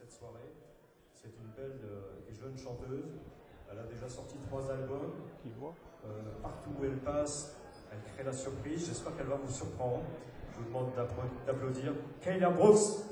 cette soirée. C'est une belle et jeune chanteuse. Elle a déjà sorti 3 albums. Partout où elle passe, elle crée la surprise. J'espère qu'elle va vous surprendre. Je vous demande d'applaudir Kayla Brooks.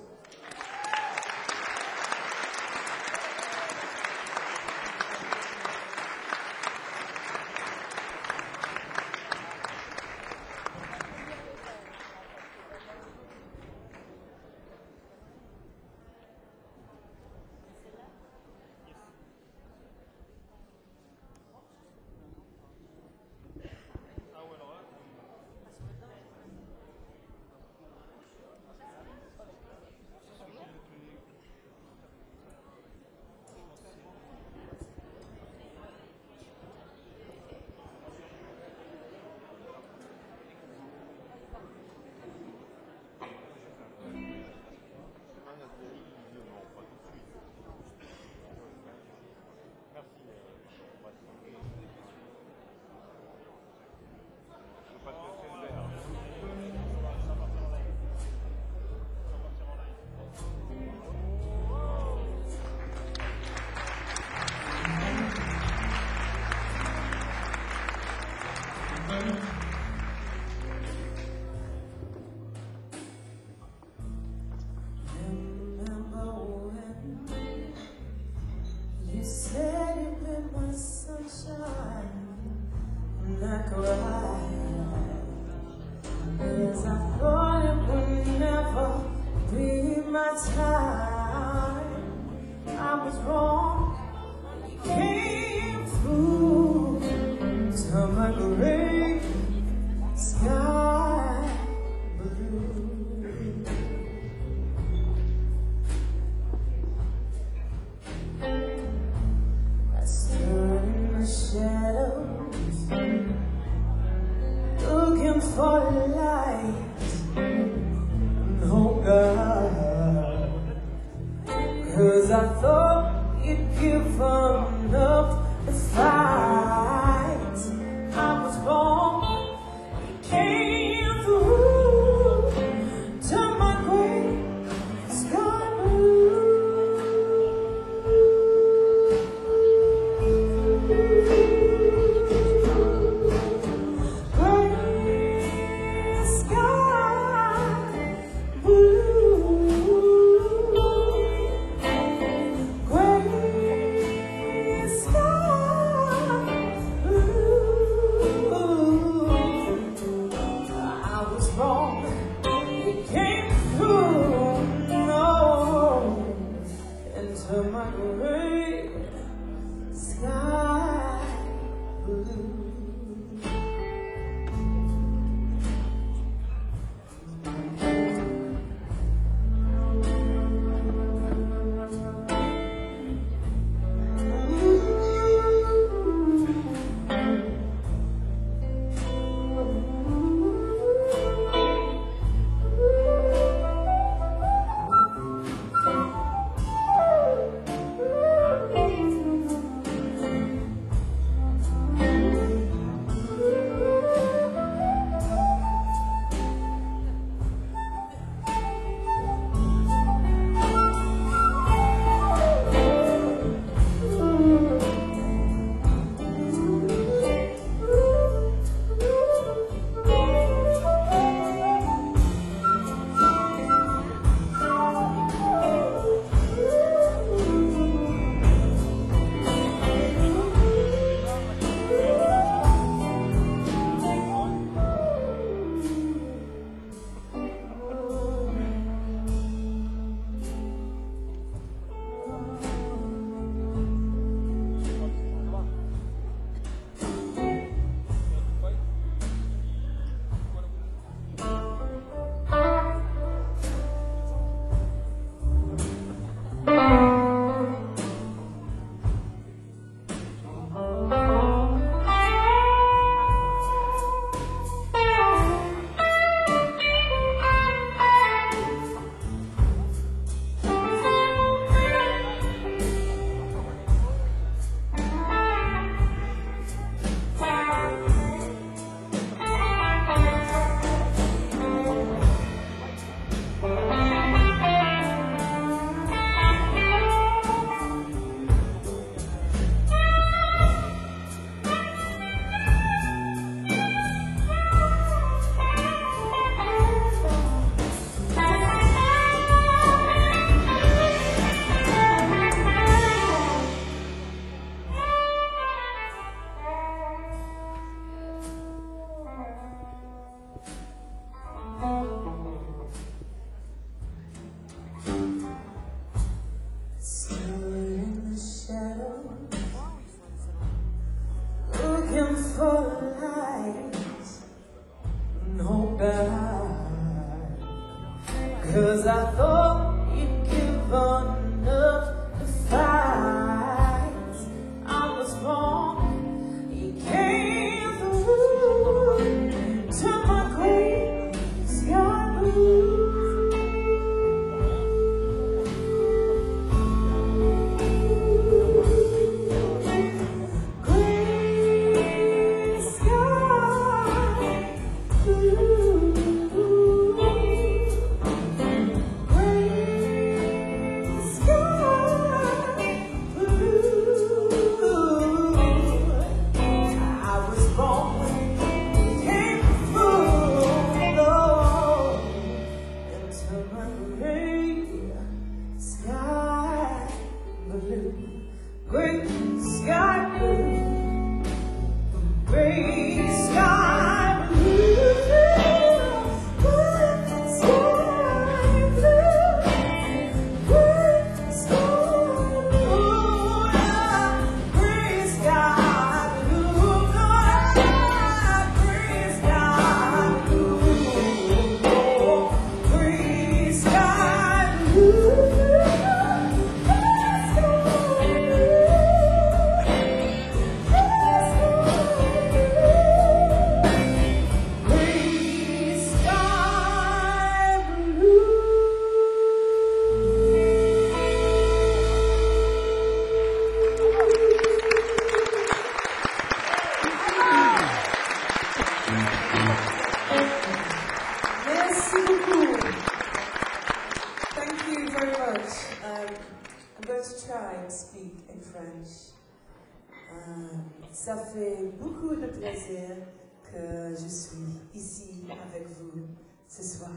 Ça fait beaucoup de plaisir que je suis ici avec vous ce soir.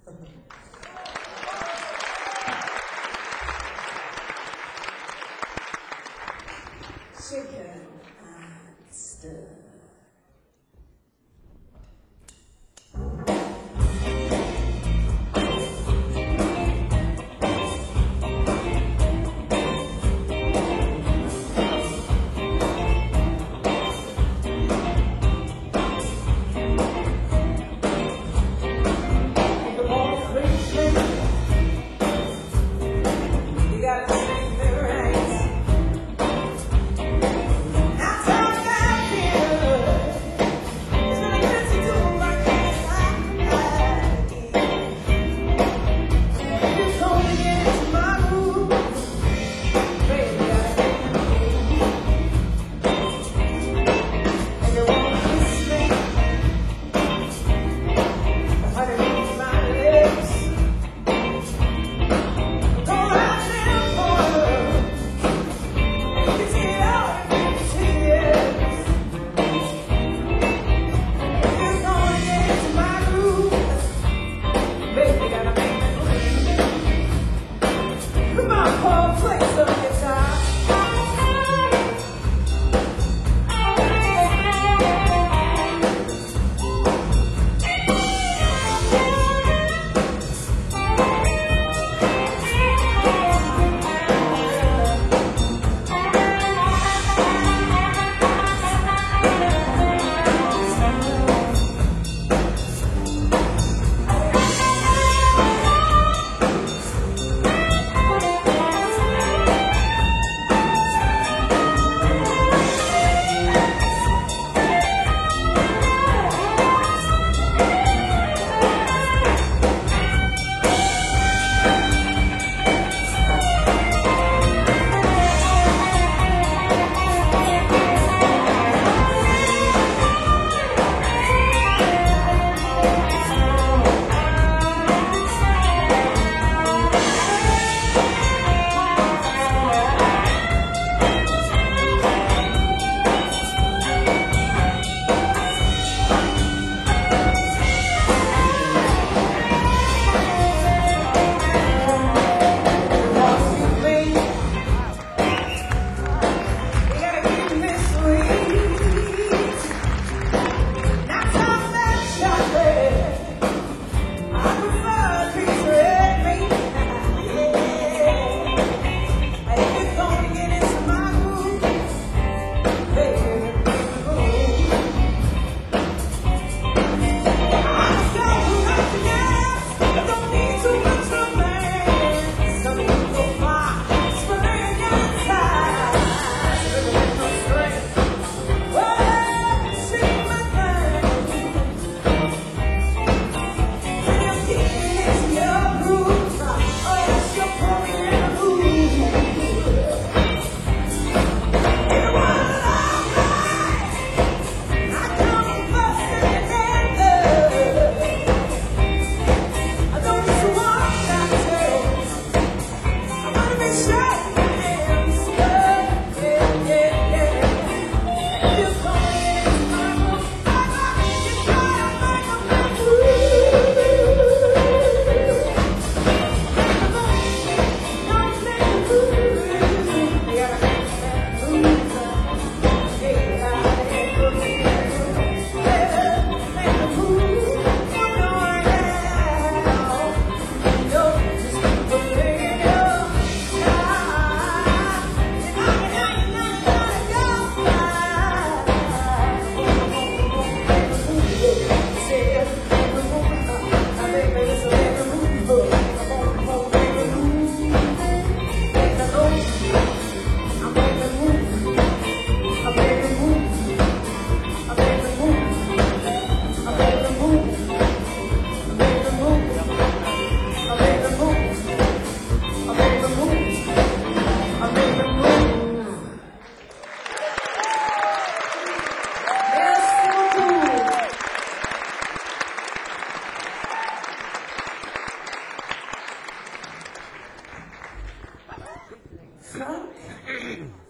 Shaken and stirred. Thank you.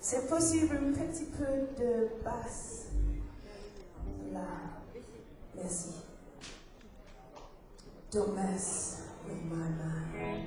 C'est possible un petit peu de basse. Là. Merci. Don't mess with my mind.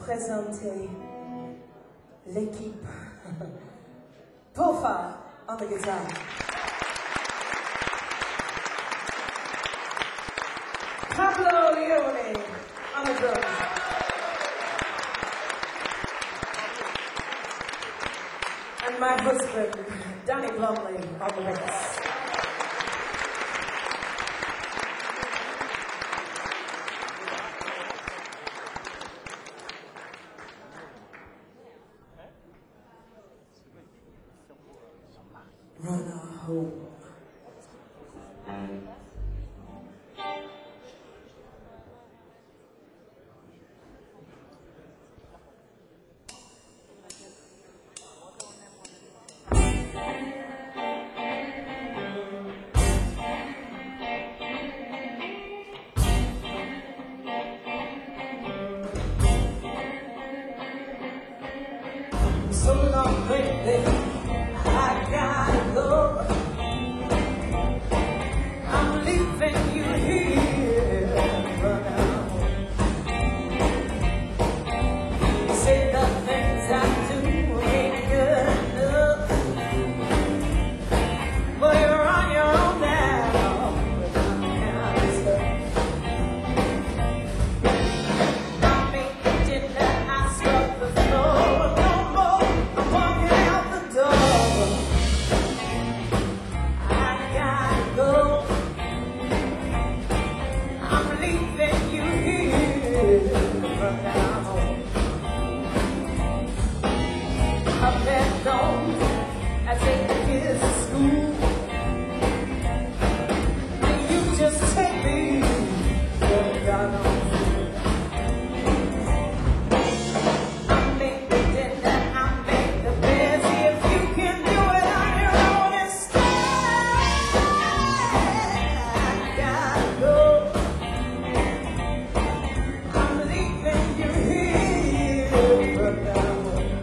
présenter l'équipe. Pofa on the guitar. Pablo Leone on the drums. And my husband, Danny Blomley, on the bass. Run home. So long, baby, I gotta go. I'm leaving you here for now. You say the things I do ain't good enough, but you're on your own now. I make dinner, I scrub the floor. No more, I'm walking out the door. I gotta go. I'm leaving you here for now. I've been gone, I take the kids to school, and you just take me where God knows. I make the dinner, I make the bed. See if you can do it on your own instead. I gotta go. I'm leaving you here for now.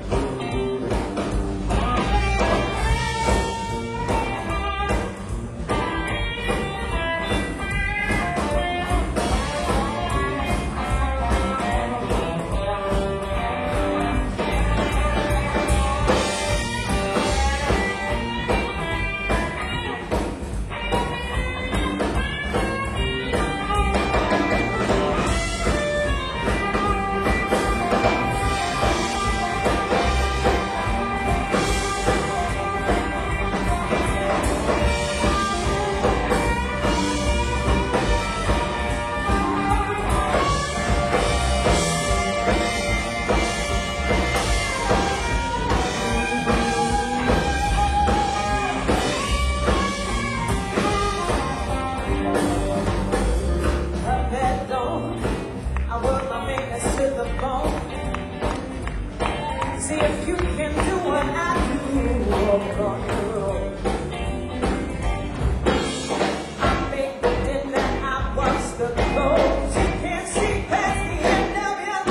Up at dawn, I work my fingers to the bone. See if you can do what I do. Walk on your own. I make the dinner, I wash the clothes. You can't see past the end of your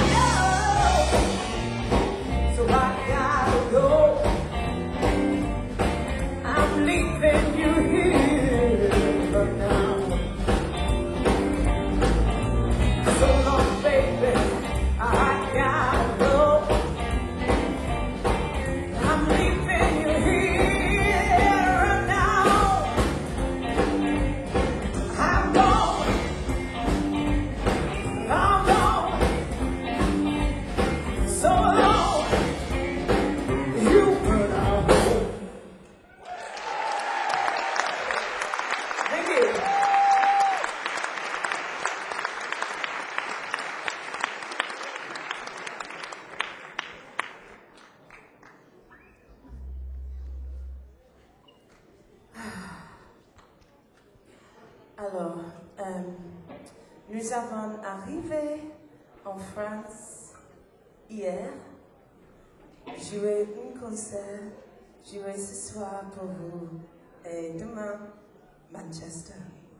nose. So I gotta go. I'm leaving you here for now. So long, baby, I gotta go. I'm leaving you here now. I'm gone. I'm gone. So long, you burn out. Thank you. Alors, nous avons arrivé en France hier, joué un concert, joué ce soir pour vous, et demain, Manchester.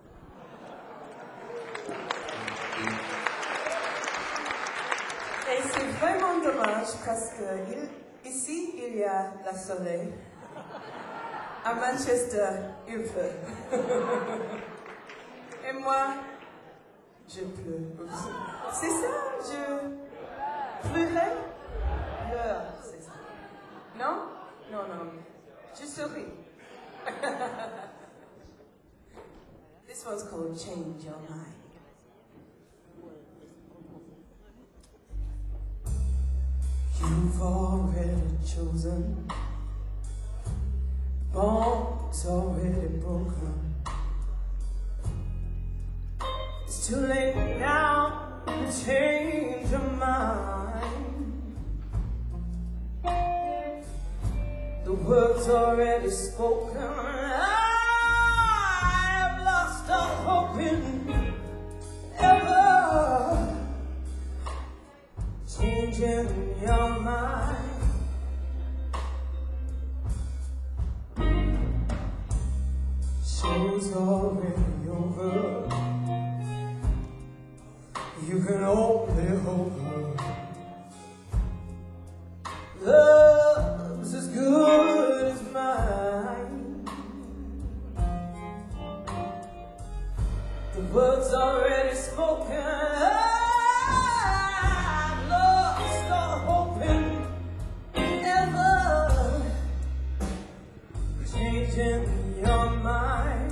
Et c'est vraiment dommage parce que ici, il y a la soleil. À Manchester, il pleut. Et moi, je pleure aussi. C'est ça, Pleurer? Pleur, c'est ça. Non? Non, non. Je souris. This one's called Change Your Mind. You've already chosen. Bones already broken. It's too late now to change your mind. The word's already spoken. I've lost all hope in ever changing your mind. Show's already over. You can only hope. Love's as good as mine. The word's already spoken. I've lost all hope in ever changing your mind.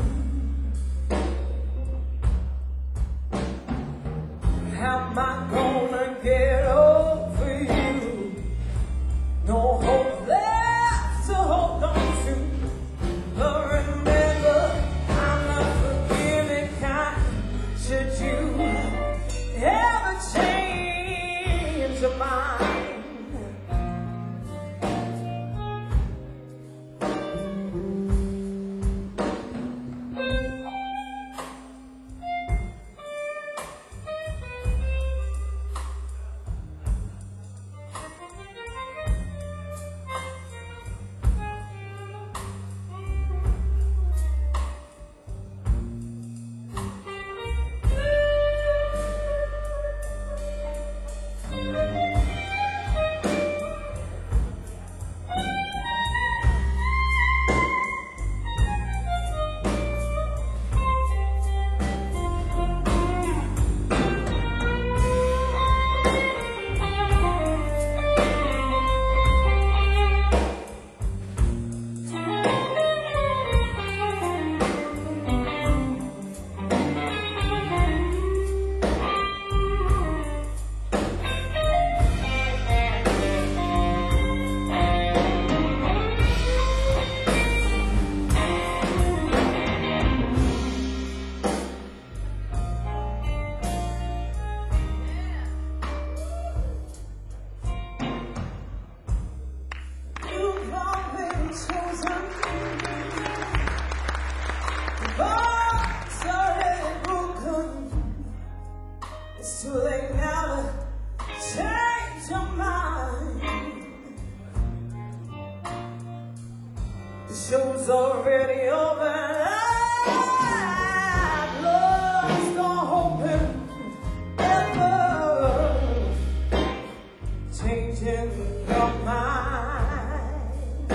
How am I gonna get over you? No hope left to hold on to. But remember, I'm not forgiving kind. Should you ever change your mind? It's too late now to change your mind. The show's already over. I've lost all hope in ever changing your mind.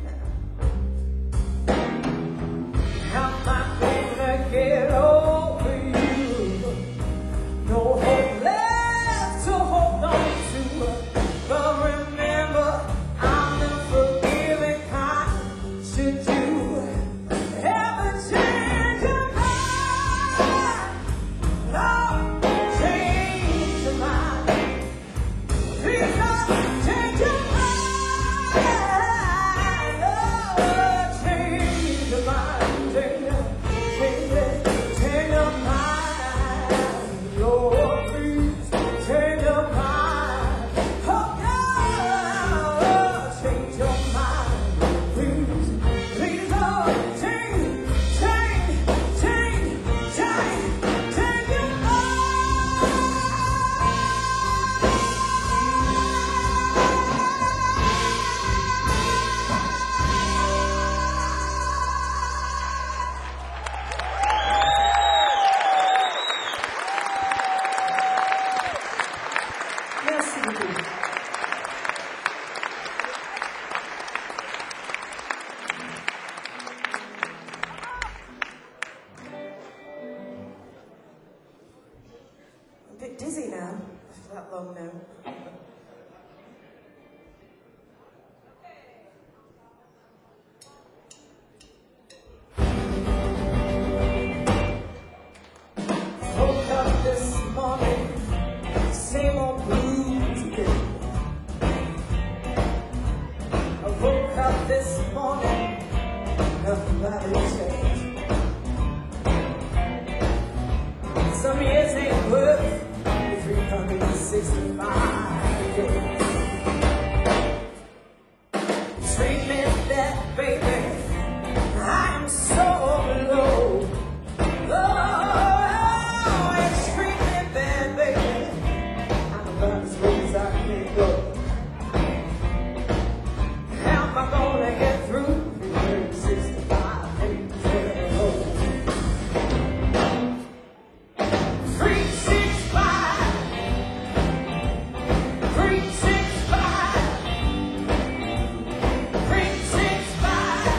How am I gonna get over you? No hope left to hold on to. But remember, I'm the forgiving kind. Should you ever this morning, nothing about it changed. Some years ain't worth 365 days. Treat me that, baby, I'm so low. Oh, it's treat me bad, baby, I'm about as low as I can go. How am I gonna get through 365 days? 365, 365, 365.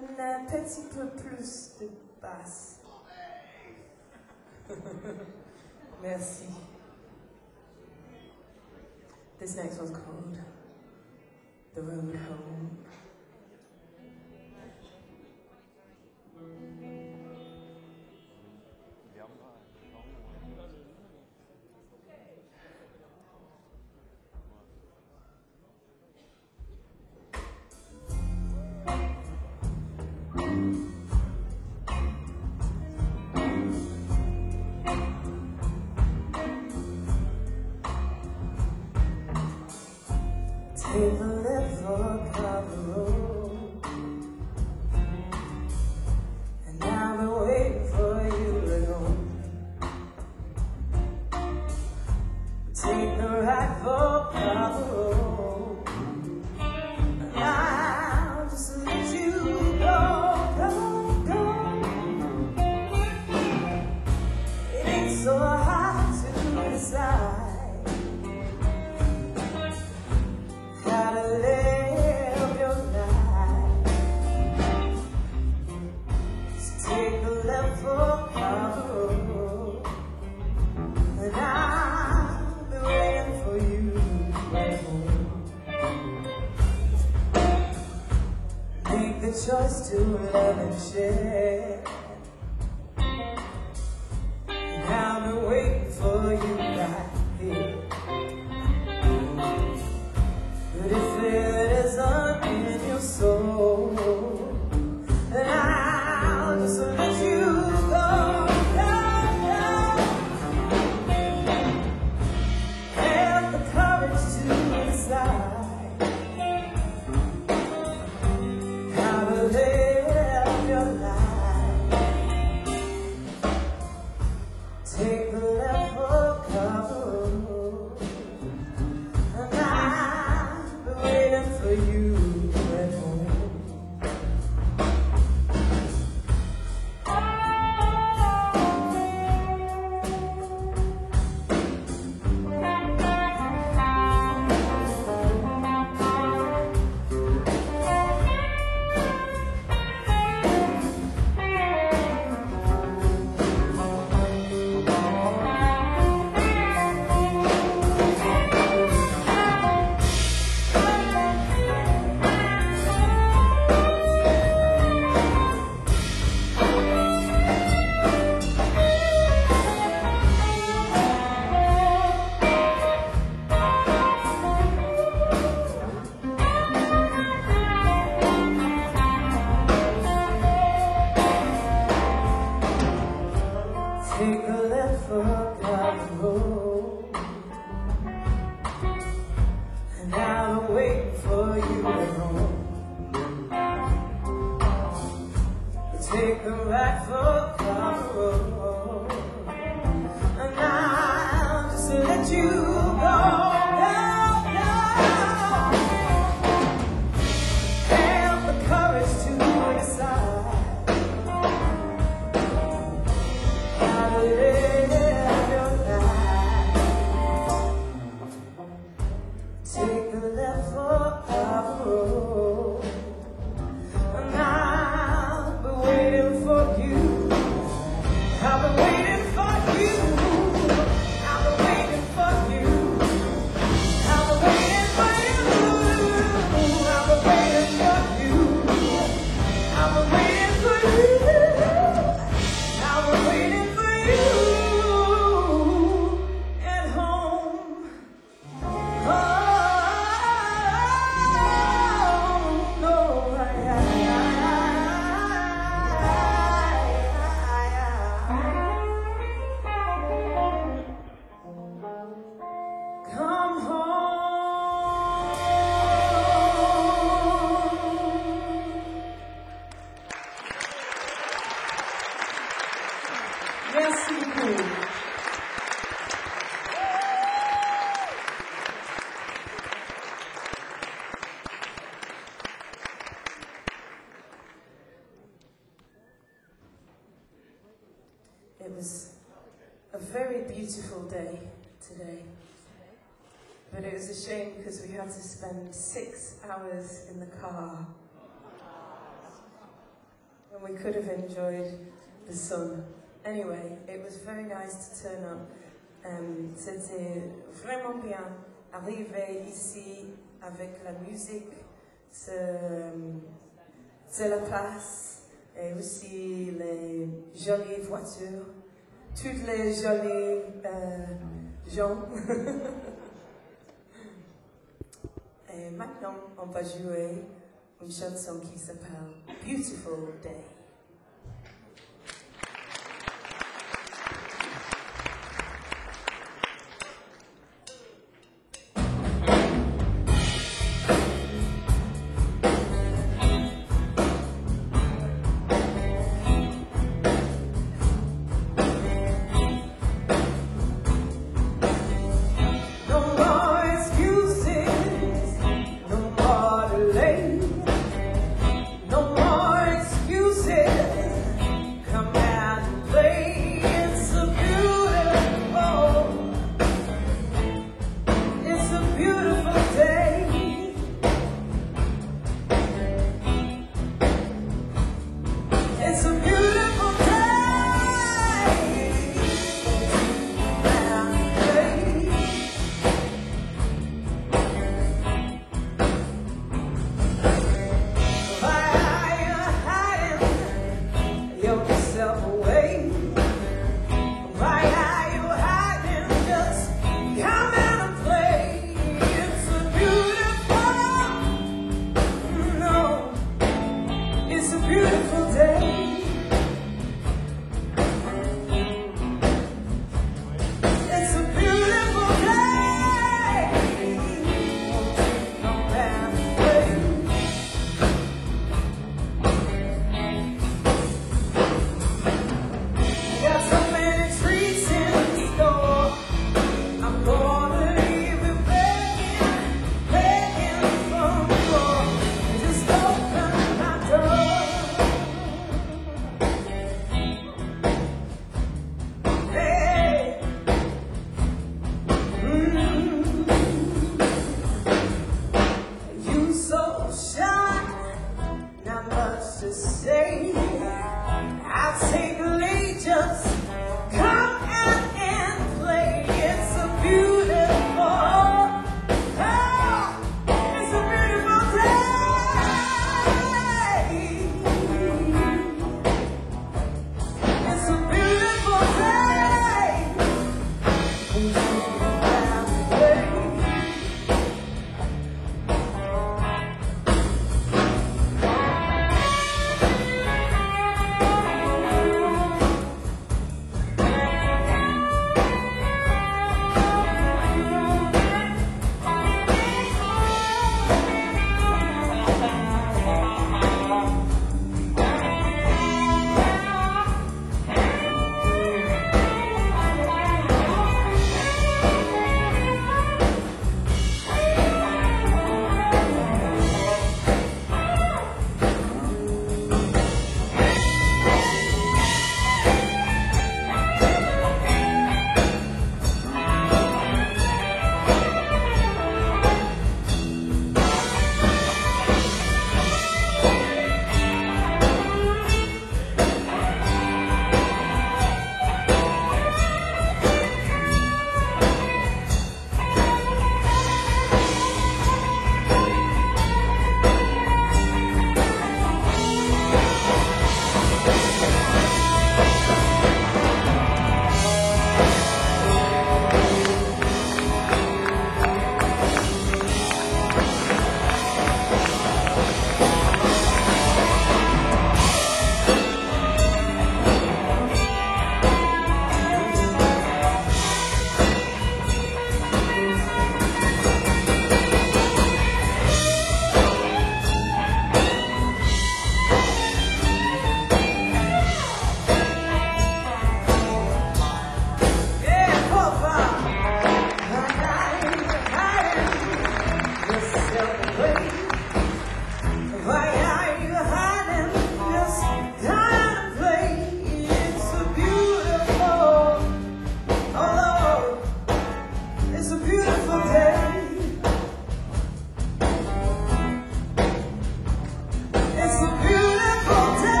un petit peu plus de basse. Merci. This next one's called The Road Home. Take the left fork of the road, and I've been waiting for you at home. Take the right fork of the road, and I'll just let you go. It ain't so hard to decide how to live your life. So take the left fork of the road, and I'll be waiting for you at home. Make the choice to love and share, and I'll be waiting for you right here. But if it isn't in your soul, then I'll just let you go. Have the courage to decide how to live your life. Take the left fork of the road, and I'll be waiting for you at home. Take a left fork of the road, and I'll wait for you at home. Take a right fork of the road, and I'll just let you go. Have the courage to decide how to live your life. Take the left fork of the road, and I'll be waiting for you. I'll be waiting for you. I'll be waiting for you. I'll be waiting for you. I'll be waiting for you. I'll be waiting for you. I'll be waiting for you at home. Oh, no, come home. Merci beaucoup. It was a very beautiful day today, but it was a shame because we had to spend 6 hours in the car. and we could have enjoyed the sun. Anyway, it was very nice to turn up. C'était vraiment bien. Arriver ici avec la musique, c'est la place, et aussi les jolies voitures, toutes les jolies gens. Et maintenant, on va jouer une chanson qui s'appelle Beautiful Day.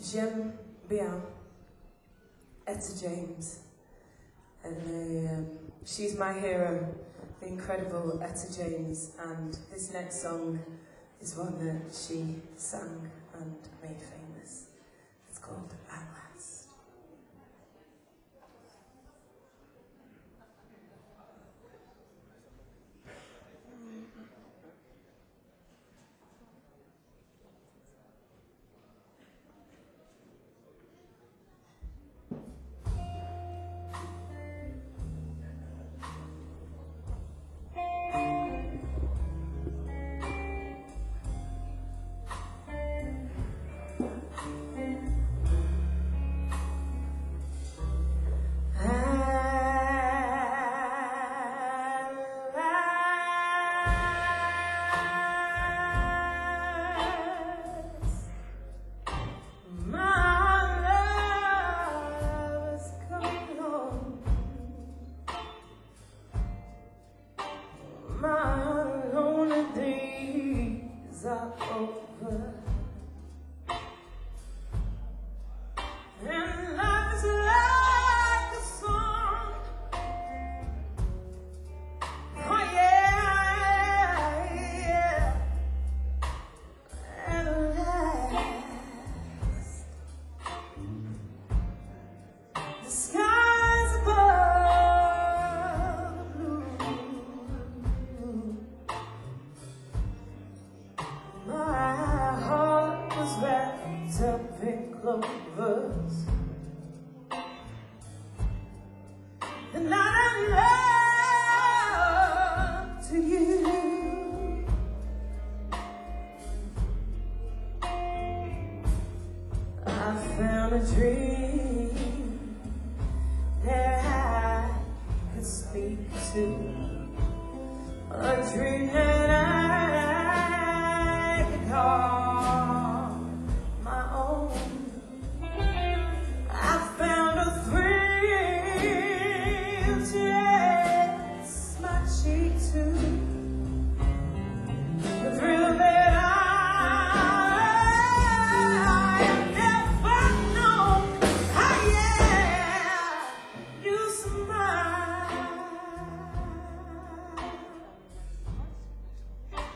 J'aime bien Etta James, and she's my hero, the incredible Etta James, and this next song is one that she sang and made famous. It's called At Last. The night I love to you, I found a dream that I could speak to, a dream that I could call my own. I found a thrill to yes, my cheek too, the thrill that I have never known. Ah, yeah, you smile.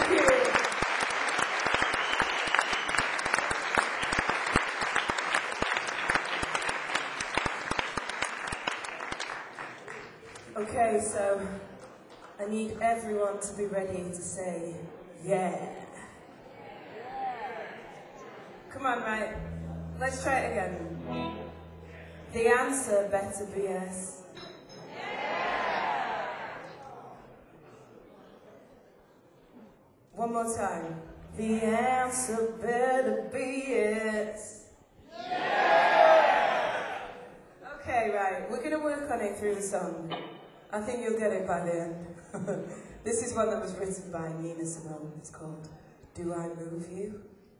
Okay, so I need everyone to be ready to say, yeah. Come on, right? Let's try it again. The answer better be yes. One more time. The answer better be yes. Okay, right. We're going to work on it through the song. I think you'll get it by the end. This is one that was written by Nina Simone. It's called Do I Move You?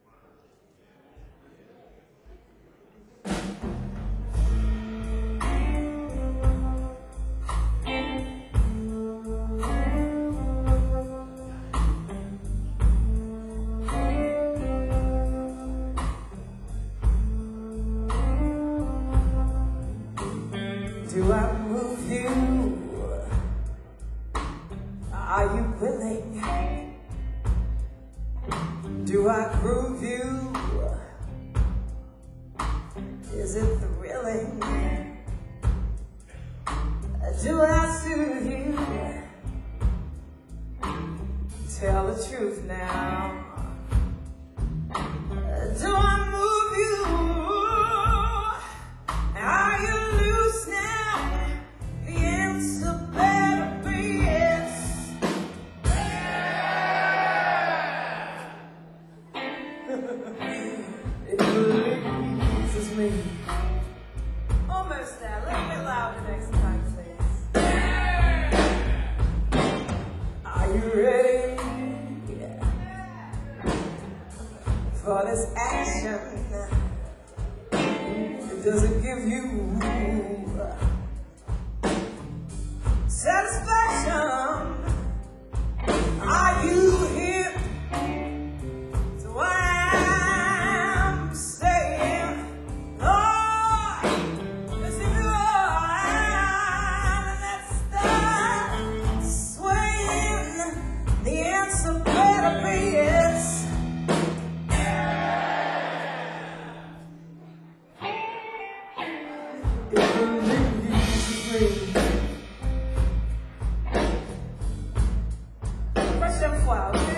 Do I move you? Are you willing? Do I groove you? Is it thrilling? Do I soothe you? Tell the truth now. Do I move you? Are you loose now? The answer better be yes. It pleases me. Almost there. A little bit louder next time, please. Are you ready for this action? Does it give you satisfaction? Are you here to what I'm saying? Lord, listen to and let's start swaying. The answer better be yes. Prochaine fois, ok?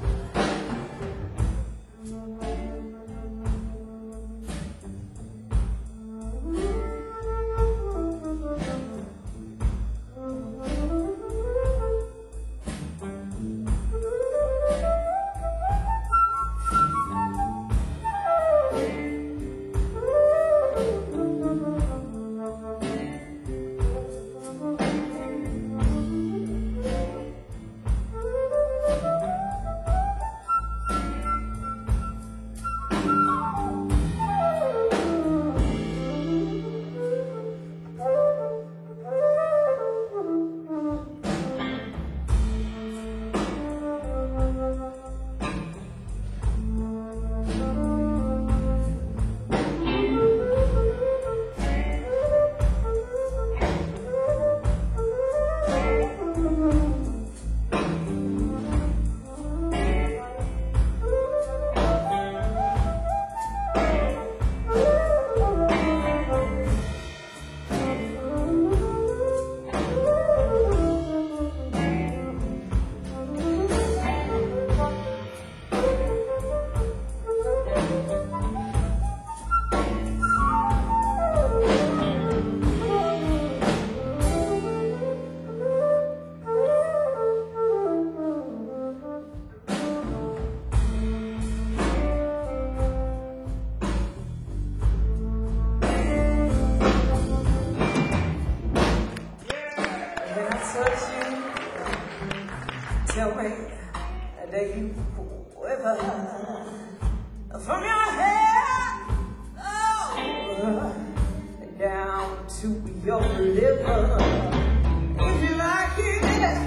Tell me that you quiver from your head down to your liver. If you like it,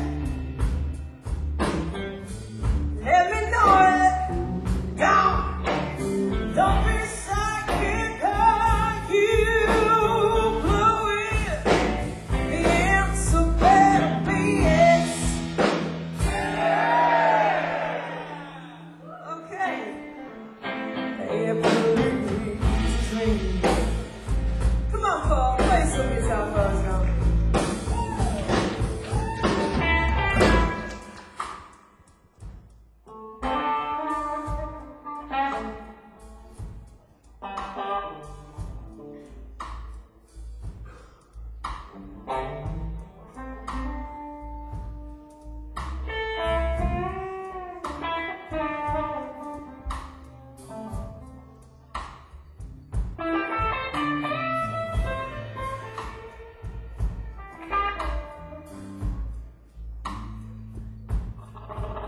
let me know it. Don't be psychic, you blow it. The answer better be yes.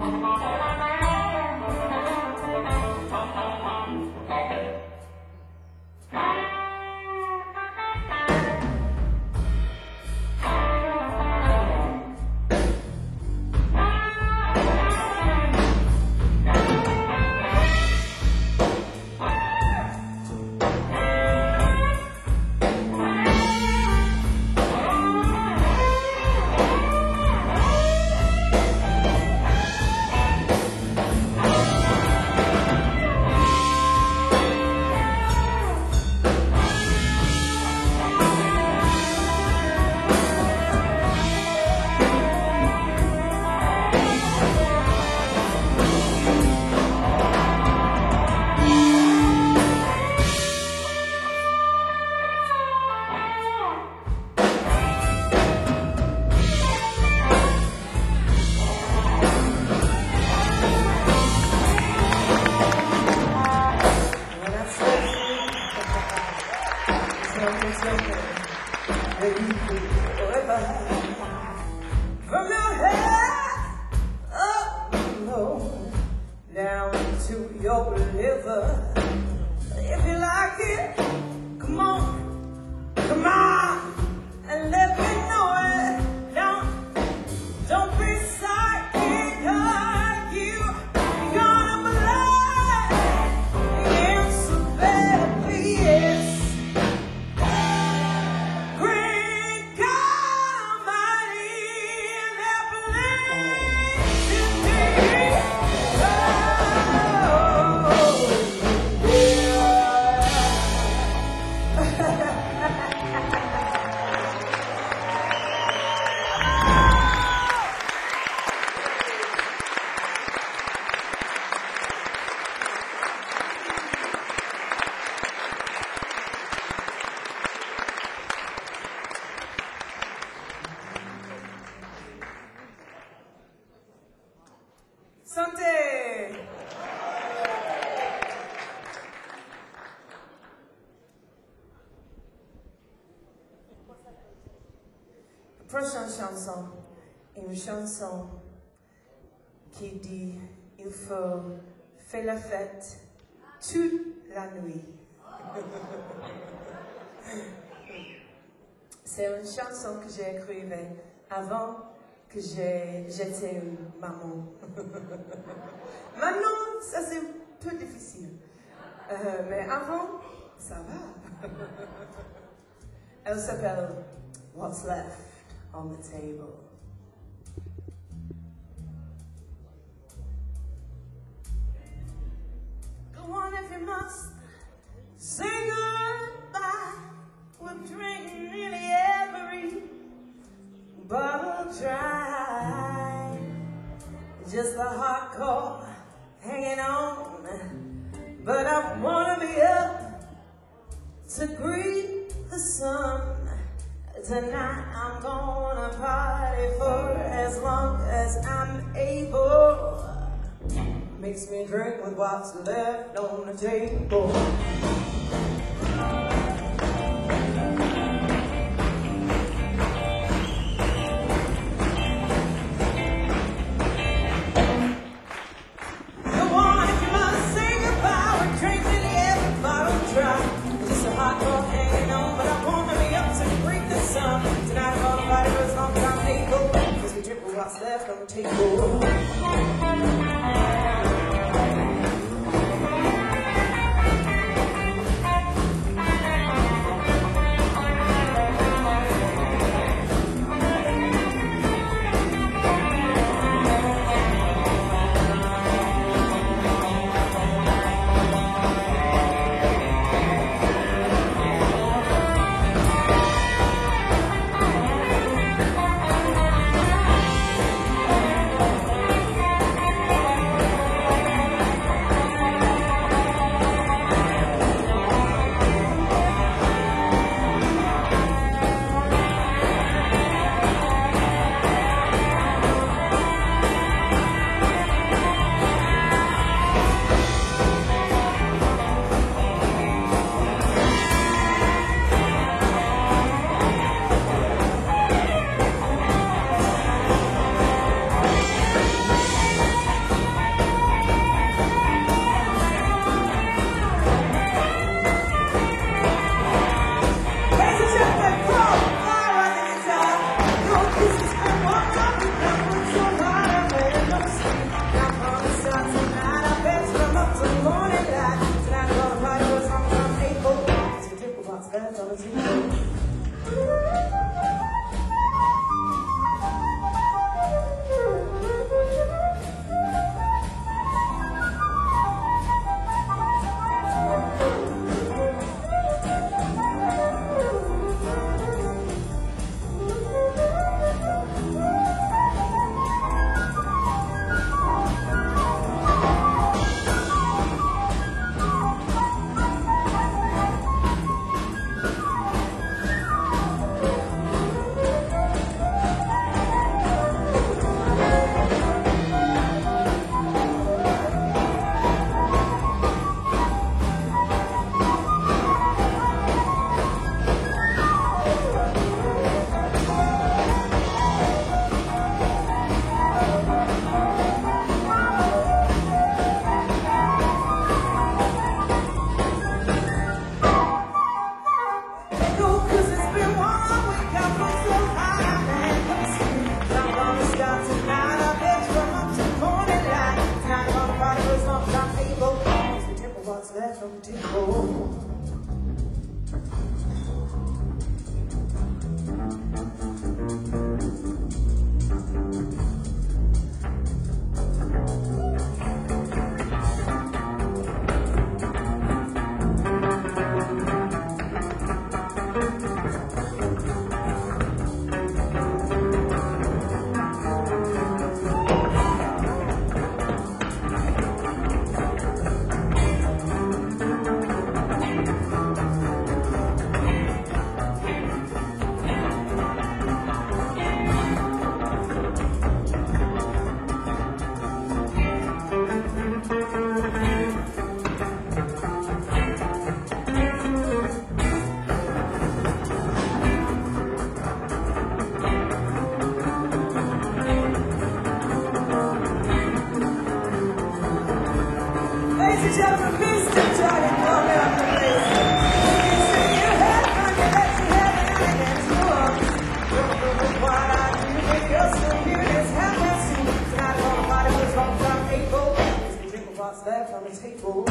From your head up low, down to your liver. If you like it, come on, and let me know it. Don't be psychic, you're gonna believe the answer, baby, yes. Santé! La prochaine chanson est une chanson qui dit il faut faire la fête toute la nuit. C'est une chanson que j'ai écrite avant que j'étais une maman. Maintenant, ça c'est un peu difficile. Mais avant, ça va. Elle s'appelle What's Left on the Table. Go on if you must. Say goodbye. We're drinking nearly every bottle dry. Just the hardcore hanging on. But I wanna be up to greet the sun. Tonight I'm gonna party for as long as I'm able. Makes me drink with what's left on the table. What's left on the table? the table. Left on the table.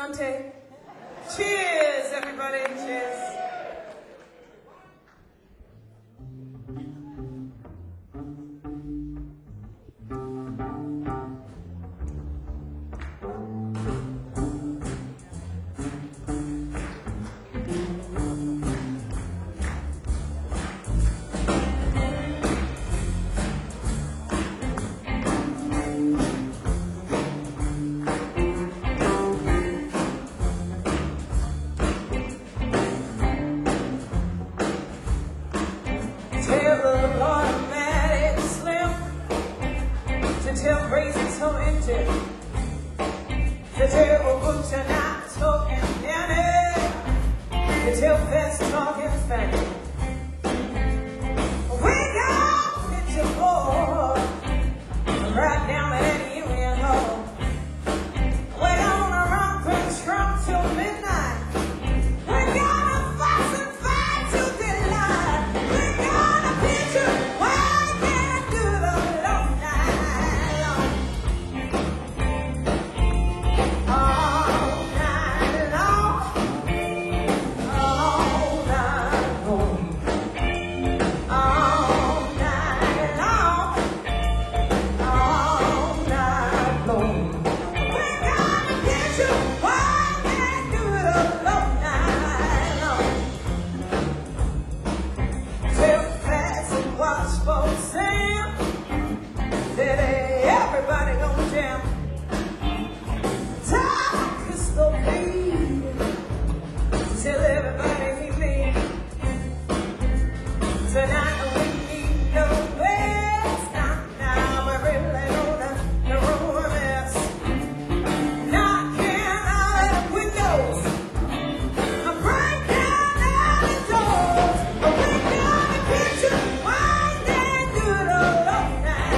tape. Cheers, everybody. Cheers. Tell crazy so empty. The tell books are not talking any. The tell fast talking funny. We got it to pour right down at Union Hall. We're gonna rock from Trump till midnight. We're gonna fuss and fight till daylight. We're gonna picture why we can't do the long night. Everybody gonna jam. Talk is so big. Tell everybody he leave. Tonight we need no rest. Now we're really on the romance. Knocking out the windows. Breaking down the doors. We're gonna get you winding through the long night.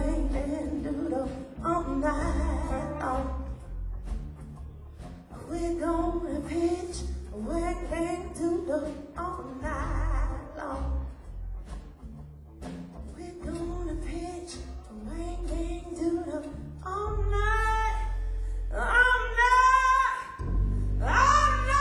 swing and doodle all night long. We're gonna pitch, swing and doodle all night long. We're gonna pitch, swing and doodle all night, all night, all night.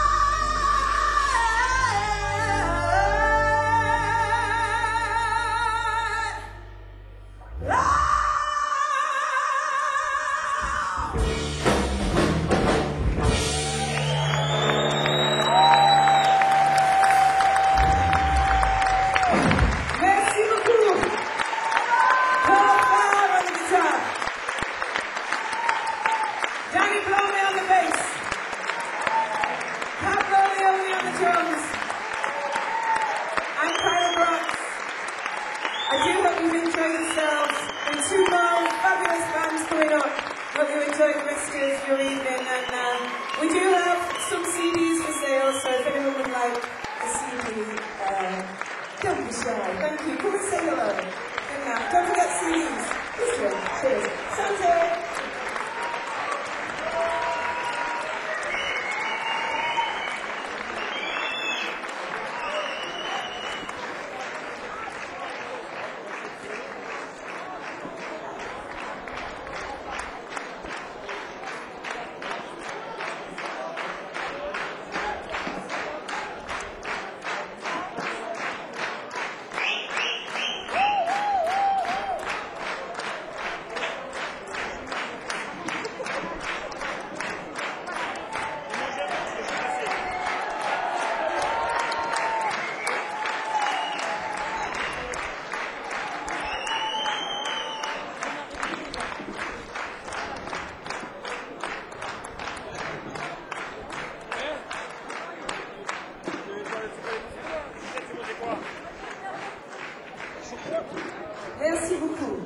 Merci beaucoup.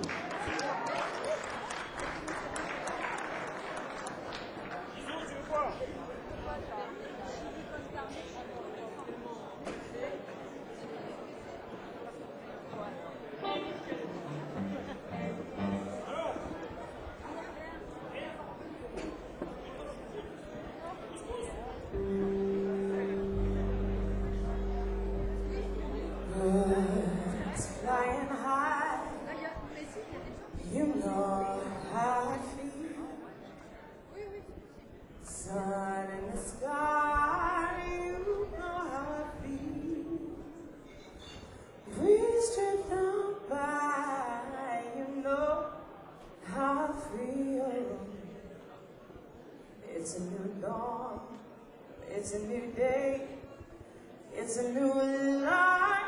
Flying high, you know how I feel. Sun in the sky, you know how I feel. Breeze driven by, you know how I feel. It's a new dawn, it's a new day, it's a new life.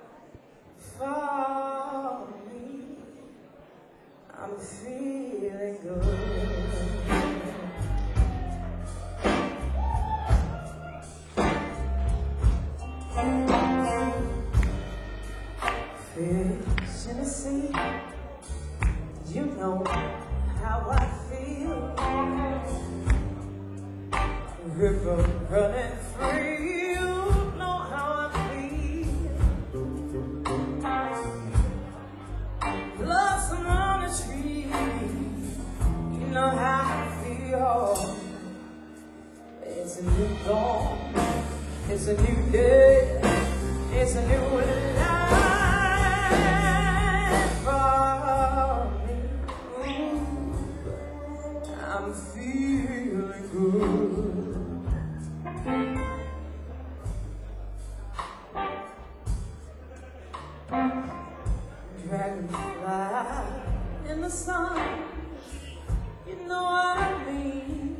For me, I'm feeling good. Fish in the sea, you know how I feel. River running free, you know how I feel. Blossom on the tree, you know how I feel. It's a new dawn, it's a new day, it's a new life for me. I'm feeling good. Dragonfly in the sun, you know what I mean.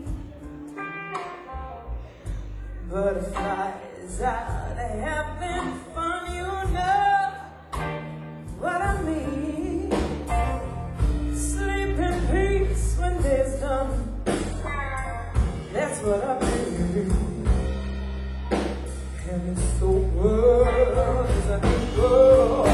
Butterflies out having fun, you know what I mean. Sleep in peace when day's done, that's what I mean. And it's so good, it's a new world.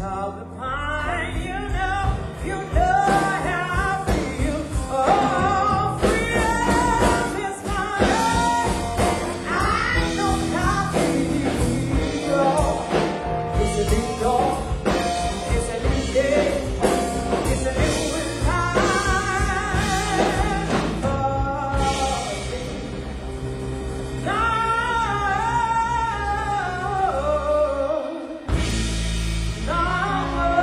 of the pine. You know how I feel. Oh, freedom is mine. I know how I feel. It's a new dawn. It's a new day. It's a new time for me. No. No.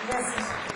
Merci.